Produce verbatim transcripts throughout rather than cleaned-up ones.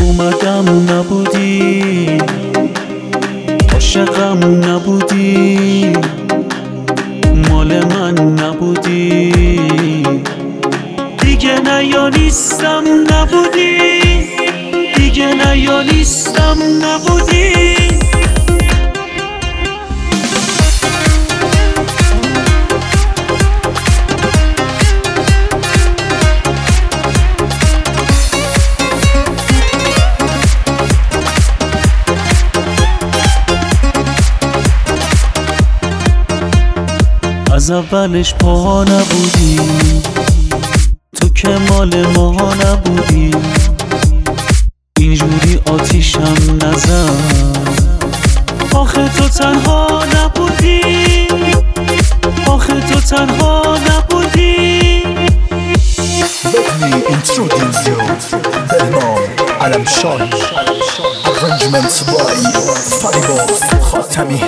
اومدم نبودی، عاشقم نبودی، مال من نبودی، دیگه نه یا نیستم نبودی، دیگه نه یا نیستم نبودی. از اولش پا نبودی، تو که مال ما نبودی، اینجوری آتیشم نزن. آخه تو تنها نبودی، آخه تو تنها نبودی. Let me introduce you بهنام علمشان Arrangements by فریبرز خاتمی.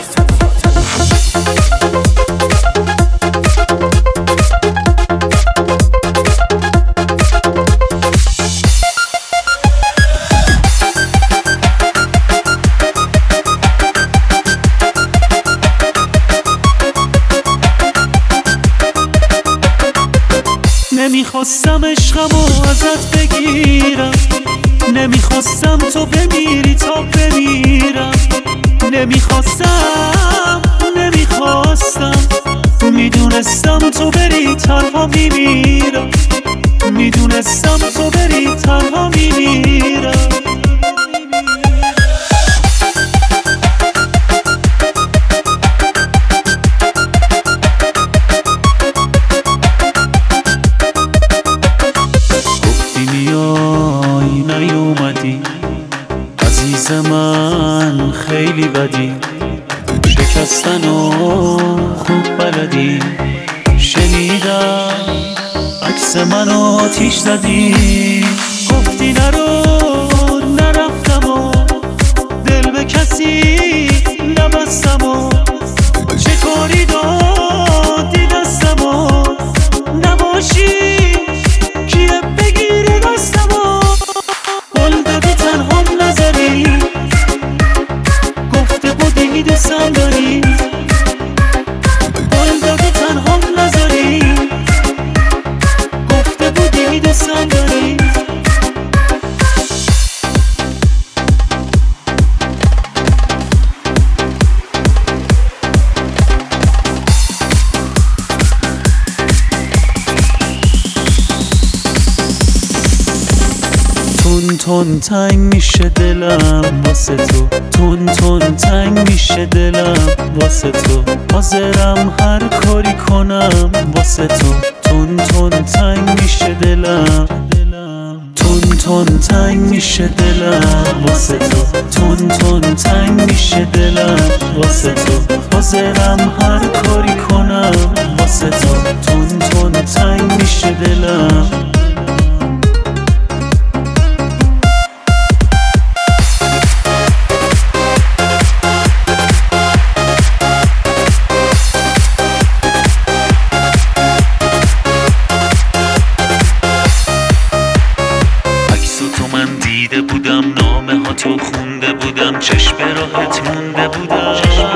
نمیخواستم عشقمو ازت بگیرم، نمیخواستم تو بمیری تا بمیرم، نمیخواستم نمیخواستم میدونستم تو بری تنها میمیرم، میدونستم تو بری تنها میمیرم. نیومدی عزیز من، خیلی بدی، شکستن و خوب بلدی. شنیدم عکس منو آتیش زدی، گفتی نرو نرفتم و دل به کسی نبستم و چه کاری دادی دستم و نباشی کیه بگیری دستم و قول دادی تنهام نذاری، گفته بودی دوستم داری، قول دادی تنهام نذاری، گفته بودی دوستم داری. تون تون تنگ میشه دلم واسه تو، تون تون تنگ میشه دلم واسه تو، حاضرم هر کاری کنم واسه تو. تون تون تنگ میشه دلم، تون تون تنگ میشه دلم واسه تو، تون تون تنگ میشه دلم واسه تو، حاضرم هر کاری کنم واسه تو. تون تون تنگ میشه دلم. دیده بودم نامه ها تو خونده بودم، چشم راحت مونده بودم.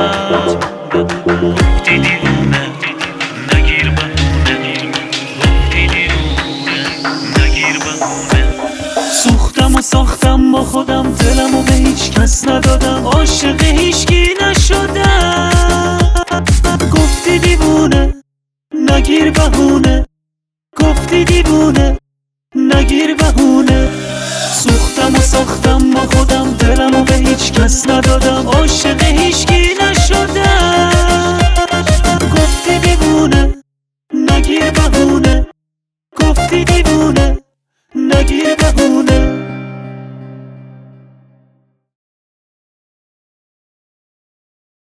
گفتی دیوونه نگیر بهونه، گفتی دیوونه نگیر بهونه. سوختم و ساختم با خودم، دلم و به هیچ کس ندادم، عاشق هیچکی نشدم. گفتی دیوونه نگیر بهونه، گفتی دیوونه نگیر بهونه. سوختم و ساختم با خودم، دلم و به هیچ کس ندادم، عاشق هیچکی نشدم. گفتی دیوونه نگیر بهونه، گفتی دیوونه